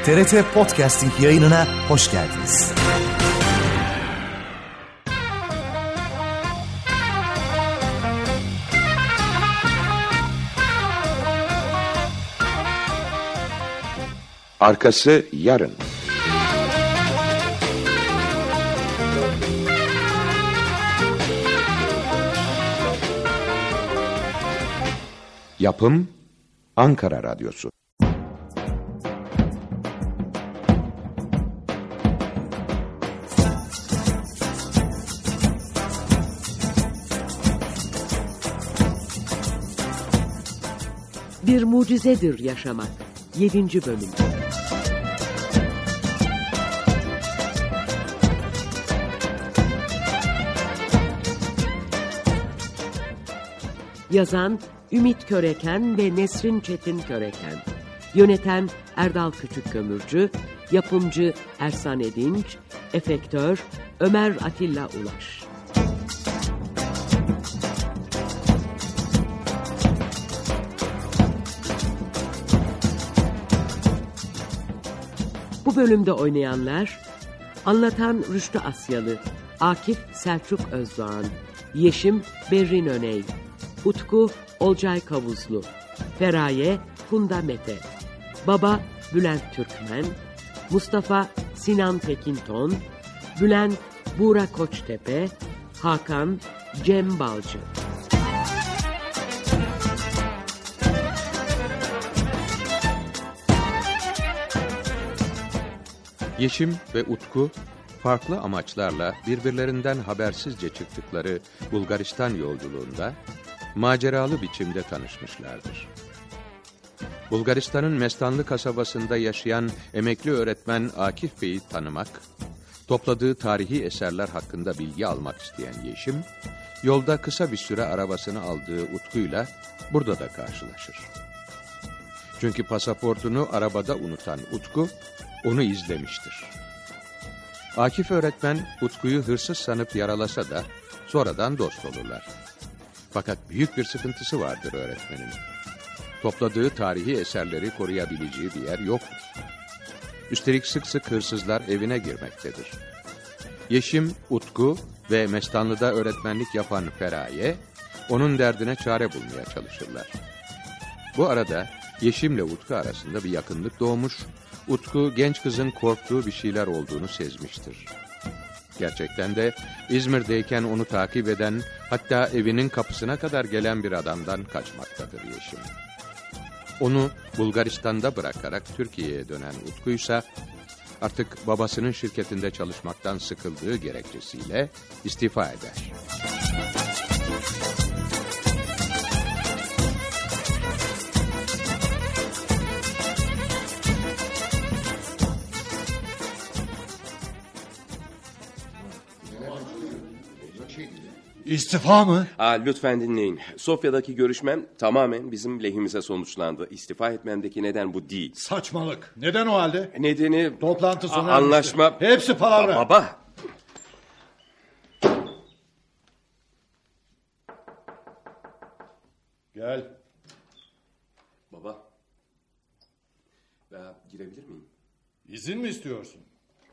TRT Podcasting yayınına hoş geldiniz. Arkası yarın. Yapım Ankara Radyosu. Bir mucizedir yaşamak. 7. bölüm. Yazan Ümit Köreken ve Nesrin Çetin Köreken. Yöneten Erdal Küçükkömürcü. Yapımcı Ersan Edinç. Efektör Ömer Atilla Ulaş. Bu bölümde oynayanlar: anlatan Rüştü Asyalı, Akif Selçuk Özdoğan, Yeşim Berrin Öney, Utku Olcay Kavuzlu, Feraye Funda Mete, Baba Bülent Türkmen, Mustafa Sinan Tekinton, Bülent Buğra Koçtepe, Hakan Cem Balcı. Yeşim ve Utku farklı amaçlarla birbirlerinden habersizce çıktıkları Bulgaristan yolculuğunda maceralı biçimde tanışmışlardır. Bulgaristan'ın Mestanlı kasabasında yaşayan emekli öğretmen Akif Bey'i tanımak, topladığı tarihi eserler hakkında bilgi almak isteyen Yeşim, yolda kısa bir süre arabasını aldığı Utku'yla burada da karşılaşır. Çünkü pasaportunu arabada unutan Utku, onu izlemiştir. Akif öğretmen Utku'yu hırsız sanıp yaralasa da sonradan dost olurlar. Fakat büyük bir sıkıntısı vardır öğretmenin. Topladığı tarihi eserleri koruyabileceği bir yer yoktur. Üstelik sık sık hırsızlar evine girmektedir. Yeşim, Utku ve Mestanlı'da öğretmenlik yapan Feraye, onun derdine çare bulmaya çalışırlar. Bu arada Yeşim'le Utku arasında bir yakınlık doğmuş, Utku genç kızın korktuğu bir şeyler olduğunu sezmiştir. Gerçekten de İzmir'deyken onu takip eden, hatta evinin kapısına kadar gelen bir adamdan kaçmaktadır Yeşim. Onu Bulgaristan'da bırakarak Türkiye'ye dönen Utku'ysa artık babasının şirketinde çalışmaktan sıkıldığı gerekçesiyle istifa eder. İstifa mı? Lütfen dinleyin. Sofya'daki görüşmem tamamen bizim lehimize sonuçlandı. İstifa etmemdeki neden bu değil. Saçmalık. Neden o halde? Nedeni... Toplantı sona anlaşma... ermiştir. Hepsi palavra. Baba! Gel. Baba. Girebilir miyim? İzin mi istiyorsun?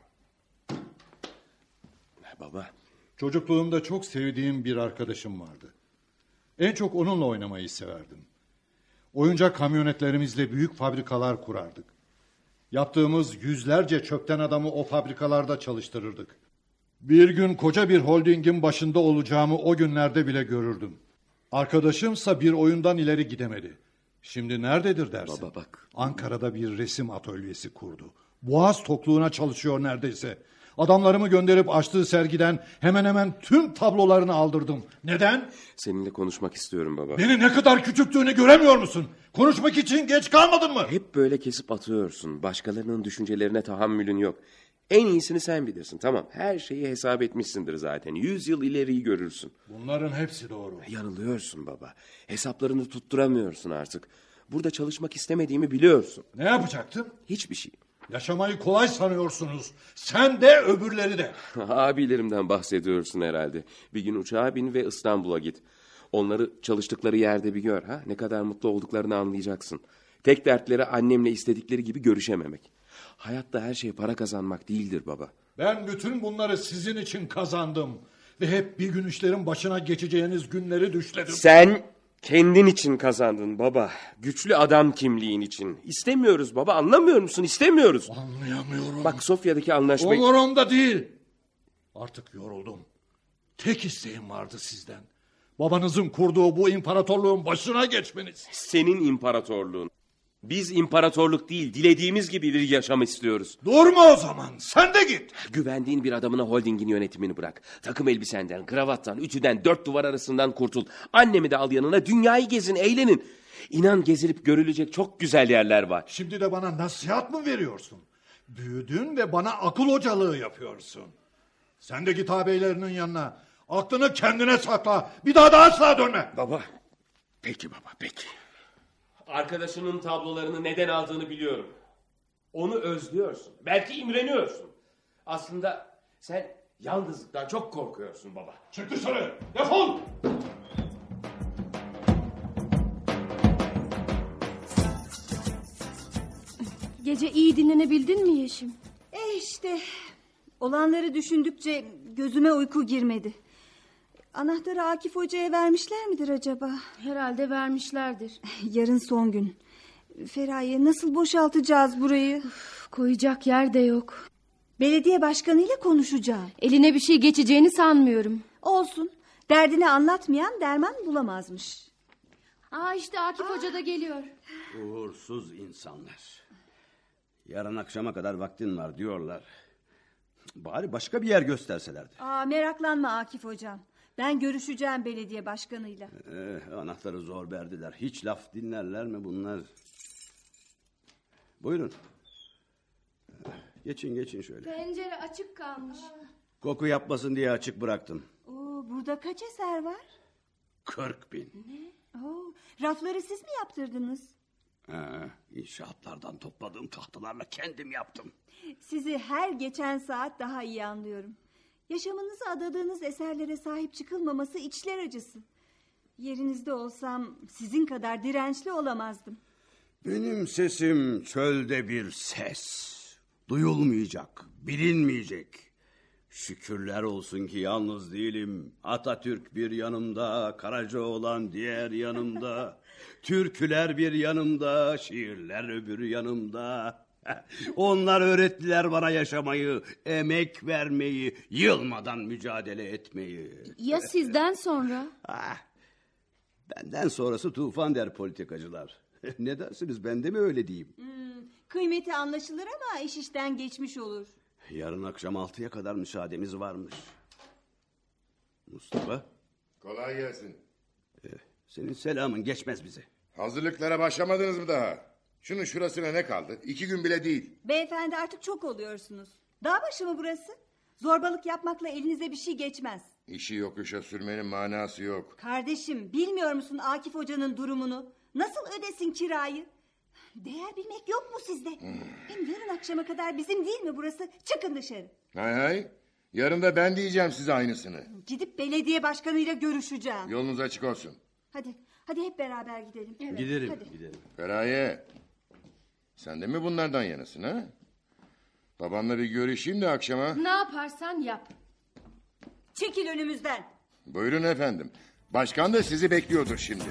Baba. Çocukluğumda çok sevdiğim bir arkadaşım vardı. En çok onunla oynamayı severdim. Oyuncak kamyonetlerimizle büyük fabrikalar kurardık. Yaptığımız yüzlerce çöpten adamı o fabrikalarda çalıştırırdık. Bir gün koca bir holdingin başında olacağımı o günlerde bile görürdüm. Arkadaşımsa bir oyundan ileri gidemedi. Şimdi nerededir dersin? Baba bak. Ankara'da bir resim atölyesi kurdu. Boğaz tokluğuna çalışıyor neredeyse. Adamlarımı gönderip açtığı sergiden hemen hemen tüm tablolarını aldırdım. Neden? Seninle konuşmak istiyorum baba. Beni ne kadar küçülttüğünü göremiyor musun? Konuşmak için geç kalmadın mı? Hep böyle kesip atıyorsun. Başkalarının düşüncelerine tahammülün yok. En iyisini sen bilirsin. Tamam, her şeyi hesap etmişsindir zaten. 100 yıl ileriyi görürsün. Bunların hepsi doğru. Yanılıyorsun baba. Hesaplarını tutturamıyorsun artık. Burada çalışmak istemediğimi biliyorsun. Ne yapacaktın? Hiçbir şey. Yaşamayı kolay sanıyorsunuz. Sen de öbürleri de. Abilerimden bahsediyorsun herhalde. Bir gün uçağa bin ve İstanbul'a git. Onları çalıştıkları yerde bir gör. Ne kadar mutlu olduklarını anlayacaksın. Tek dertleri annemle istedikleri gibi görüşememek. Hayatta her şey para kazanmak değildir baba. Ben bütün bunları sizin için kazandım. Ve hep bir gün işlerin başına geçeceğiniz günleri düşledim. Sen kendin için kazandın baba. Güçlü adam kimliğin için. İstemiyoruz baba, anlamıyor musun? İstemiyoruz. Anlayamıyorum. Bak Sofya'daki anlaşmayı... Umurumda değil. Artık yoruldum. Tek isteğim vardı sizden. Babanızın kurduğu bu imparatorluğun başına geçmeniz. Senin imparatorluğun. Biz imparatorluk değil, dilediğimiz gibi bir yaşam istiyoruz. Durma o zaman, sen de git. Güvendiğin bir adamına holdingin yönetimini bırak. Takım elbisenden, kravattan, ütüden, 4 duvar arasından kurtul. Annemi de al yanına, dünyayı gezin, eğlenin. İnan gezilip görülecek çok güzel yerler var. Şimdi de bana nasihat mı veriyorsun? Büyüdün ve bana akıl hocalığı yapıyorsun. Sen de git ağabeylerinin yanına. Aklını kendine sakla. Bir daha da asla dönme. Baba, peki baba, peki. Arkadaşının tablolarını neden aldığını biliyorum. Onu özlüyorsun. Belki imreniyorsun. Aslında sen yalnızlıktan çok korkuyorsun baba. Çık dışarı. Defol. Gece iyi dinlenebildin mi Yeşim? İşte olanları düşündükçe gözüme uyku girmedi. Anahtarı Akif Hoca'ya vermişler midir acaba? Herhalde vermişlerdir. Yarın son gün. Feraye, nasıl boşaltacağız burayı? Koyacak yer de yok. Belediye başkanıyla konuşacağım. Eline bir şey geçeceğini sanmıyorum. Olsun. Derdini anlatmayan derman bulamazmış. İşte Akif Hoca da geliyor. Uğursuz insanlar. Yarın akşama kadar vaktin var diyorlar. Bari başka bir yer gösterselerdi. Meraklanma Akif Hocam. Ben görüşeceğim belediye başkanıyla. Anahtarı zor verdiler. Hiç laf dinlerler mi bunlar? Buyurun. Geçin şöyle. Pencere açık kalmış. Koku yapmasın diye açık bıraktım. Burada kaç eser var? 40.000. Rafları siz mi yaptırdınız? İnşaatlardan topladığım tahtalarla kendim yaptım. Sizi her geçen saat daha iyi anlıyorum. Yaşamınızı adadığınız eserlere sahip çıkılmaması içler acısı. Yerinizde olsam sizin kadar dirençli olamazdım. Benim sesim çölde bir ses. Duyulmayacak, bilinmeyecek. Şükürler olsun ki yalnız değilim. Atatürk bir yanımda, Karacaoğlan diğer yanımda. Türküler bir yanımda, şiirler öbür yanımda. Onlar öğrettiler bana yaşamayı, emek vermeyi, yılmadan mücadele etmeyi. Ya sizden sonra? Benden sonrası tufan der politikacılar. Ne dersiniz, ben de mi öyle diyeyim? Kıymeti anlaşılır ama iş işten geçmiş olur. Yarın akşam 6'ya kadar müsaademiz varmış. Mustafa. Kolay gelsin. Senin selamın geçmez bize. Hazırlıklara başlamadınız mı daha? Şunun şurasına ne kaldı? 2 gün bile değil. Beyefendi artık çok oluyorsunuz. Dağ başı mı burası? Zorbalık yapmakla elinize bir şey geçmez. İşi yokuşa sürmenin manası yok. Kardeşim, bilmiyor musun Akif Hoca'nın durumunu? Nasıl ödesin kirayı? Değer bilmek yok mu sizde? Hem yarın akşama kadar bizim değil mi burası? Çıkın dışarı. Hay. Yarın da ben diyeceğim size aynısını. Gidip belediye başkanıyla görüşeceğim. Yolunuz açık olsun. Hadi hep beraber gidelim. Gidelim. Feraye, sen de mi bunlardan yanasın ha? Babanla bir görüşeyim de akşama. Ne yaparsan yap. Çekil önümüzden. Buyurun efendim. Başkan da sizi bekliyordur şimdi.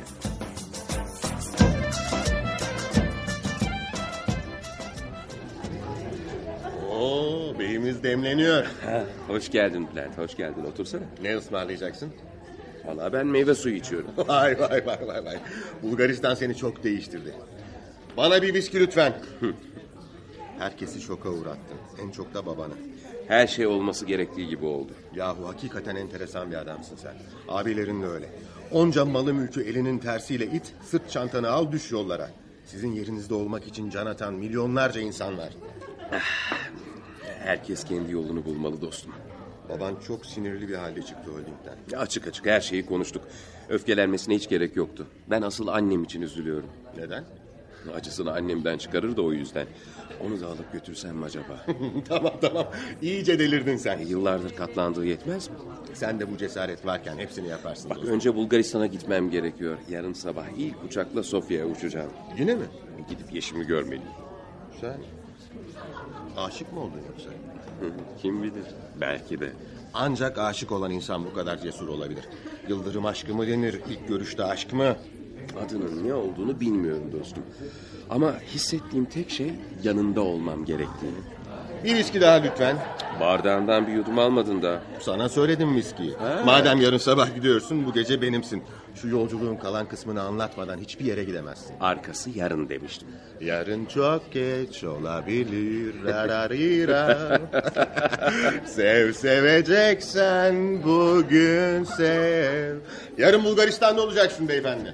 Beyimiz demleniyor. Hoş geldin Bülent, hoş geldin. Otursana. Ne ısmarlayacaksın? Vallahi ben meyve suyu içiyorum. Vay. Bulgaristan seni çok değiştirdi. Bana bir viski lütfen. Herkesi şoka uğrattın. En çok da babanı. Her şey olması gerektiği gibi oldu. Yahu hakikaten enteresan bir adamsın sen. Abilerin de öyle. Onca malı mülkü elinin tersiyle it, sırt çantanı al, düş yollara. Sizin yerinizde olmak için can atan milyonlarca insan var. Herkes kendi yolunu bulmalı dostum. Baban çok sinirli bir halde çıktı holdingden. Açık her şeyi konuştuk. Öfkelenmesine hiç gerek yoktu. Ben asıl annem için üzülüyorum. Neden? Acısını annemden çıkarır da o yüzden. Onu da alıp götürsem mi acaba? Tamam. İyice delirdin sen. Yıllardır katlandığı yetmez mi? Sen de bu cesaret varken hepsini yaparsın. Bak önce Bulgaristan'a gitmem gerekiyor. Yarın sabah ilk uçakla Sofya'ya uçacağım. Yine mi? Gidip Yeşim'i görmeliyim. Güzel. Aşık mı oldun yoksa? Kim bilir? Belki de. Ancak aşık olan insan bu kadar cesur olabilir. Yıldırım aşkı mı denir, ilk görüşte aşk mı? Adının ne olduğunu bilmiyorum dostum. Ama hissettiğim tek şey yanında olmam gerektiğini. Bir viski daha lütfen. Bardağından bir yudum almadın da. Sana söyledim viskiyi. Madem yarın sabah gidiyorsun, bu gece benimsin. Şu yolculuğun kalan kısmını anlatmadan hiçbir yere gidemezsin. Arkası yarın demiştim. Yarın çok geç olabilir. Rararira. Sev seveceksen bugün sev. Yarın Bulgaristan'da olacaksın beyefendi.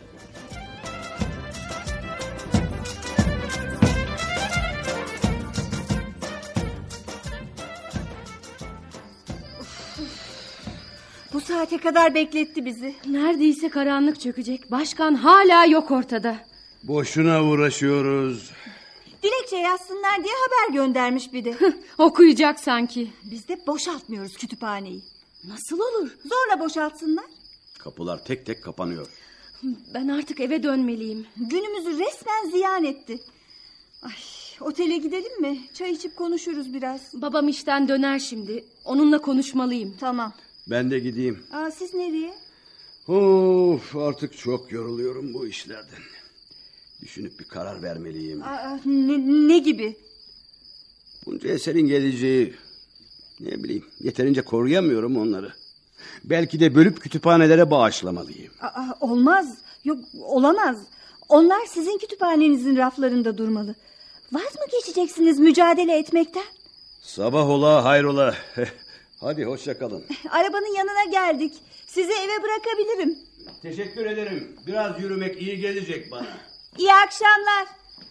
Bu saate kadar bekletti bizi. Neredeyse karanlık çökecek. Başkan hala yok ortada. Boşuna uğraşıyoruz. Dilekçe yazsınlar diye haber göndermiş bir de. Okuyacak sanki. Biz de boşaltmıyoruz kütüphaneyi. Nasıl olur? Zorla boşaltsınlar. Kapılar tek tek kapanıyor. Ben artık eve dönmeliyim. Günümüzü resmen ziyan etti. Ay, otele gidelim mi? Çay içip konuşuruz biraz. Babam işten döner şimdi. Onunla konuşmalıyım. Tamam. Ben de gideyim. Siz nereye? Of, artık çok yoruluyorum bu işlerden. Düşünüp bir karar vermeliyim. Ne gibi? Bunca eserin geleceği, ne bileyim, yeterince koruyamıyorum onları. Belki de bölüp kütüphanelere bağışlamalıyım. Olmaz. Yok, olamaz. Onlar sizin kütüphanenizin raflarında durmalı. Vaz mı geçeceksiniz mücadele etmekten? Sabah ola hayrola. Hadi hoşça kalın. Arabanın yanına geldik. Sizi eve bırakabilirim. Teşekkür ederim. Biraz yürümek iyi gelecek bana. İyi akşamlar.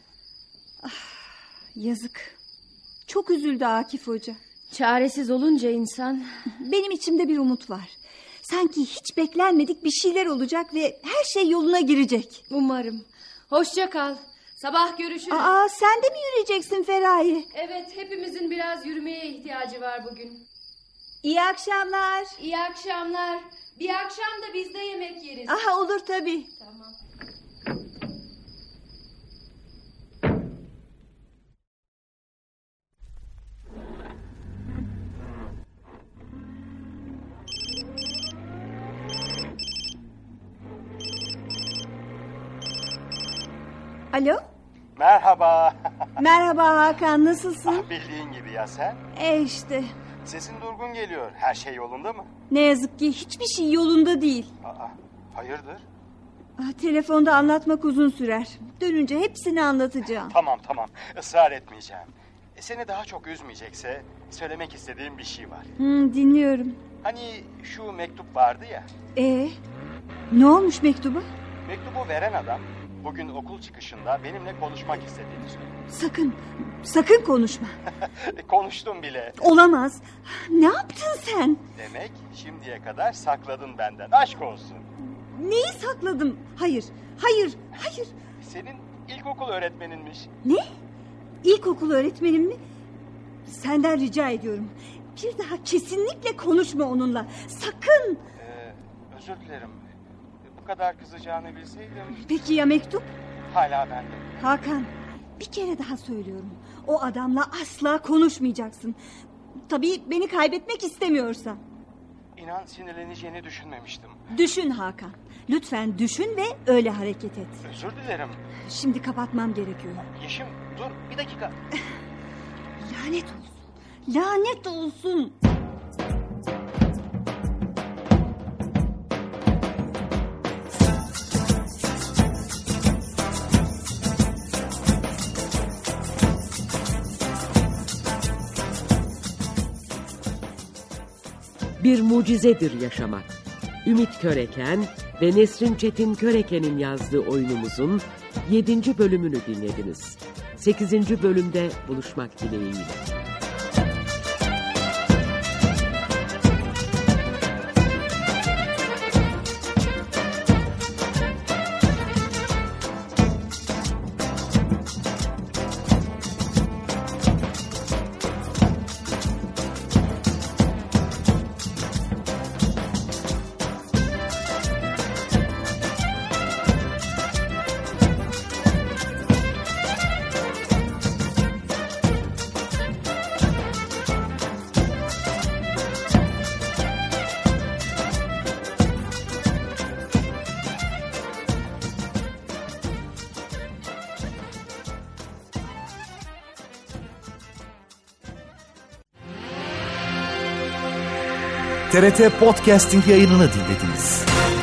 Yazık. Çok üzüldü Akif Hoca. Çaresiz olunca insan... Benim içimde bir umut var. Sanki hiç beklenmedik bir şeyler olacak ve her şey yoluna girecek. Umarım. Hoşça kal. Sabah görüşürüz. Sen de mi yürüyeceksin Feraye? Evet, hepimizin biraz yürümeye ihtiyacı var bugün. İyi akşamlar. İyi akşamlar. Bir akşam da biz de yemek yeriz. Olur tabii. Tamam. Alo? Merhaba. Merhaba Hakan, nasılsın? Bildiğin gibi ya sen? İşte. Sesin durgun geliyor. Her şey yolunda mı? Ne yazık ki hiçbir şey yolunda değil. Hayırdır? Telefonda anlatmak uzun sürer. Dönünce hepsini anlatacağım. Tamam. Israr etmeyeceğim. Seni daha çok üzmeyecekse söylemek istediğim bir şey var. Dinliyorum. Hani şu mektup vardı ya. Ne olmuş mektuba? Mektubu veren adam bugün okul çıkışında benimle konuşmak istediğini söyledi. Sakın konuşma. Konuştum bile. Olamaz. Ne yaptın sen? Demek şimdiye kadar sakladın benden. Aşk olsun. Neyi sakladım? Hayır. Senin ilkokul öğretmeninmiş. Ne? İlkokul öğretmenim mi? Senden rica ediyorum. Bir daha kesinlikle konuşma onunla. Sakın. Özür dilerim. Bu kadar kızacağını bilseydim. Peki ya mektup? Hala bende. Hakan, bir kere daha söylüyorum. O adamla asla konuşmayacaksın. Tabii beni kaybetmek istemiyorsan. İnan sinirleneceğini düşünmemiştim. Düşün Hakan. Lütfen düşün ve öyle hareket et. Özür dilerim. Şimdi kapatmam gerekiyor. Yeşim dur bir dakika. Lanet olsun. Lanet olsun. Bir mucizedir yaşamak. Ümit Köreken ve Nesrin Çetin Köreken'in yazdığı oyunumuzun 7. bölümünü dinlediniz. 8. bölümde buluşmak dileğiyle. TRT Podcasting yayınını dinlediniz.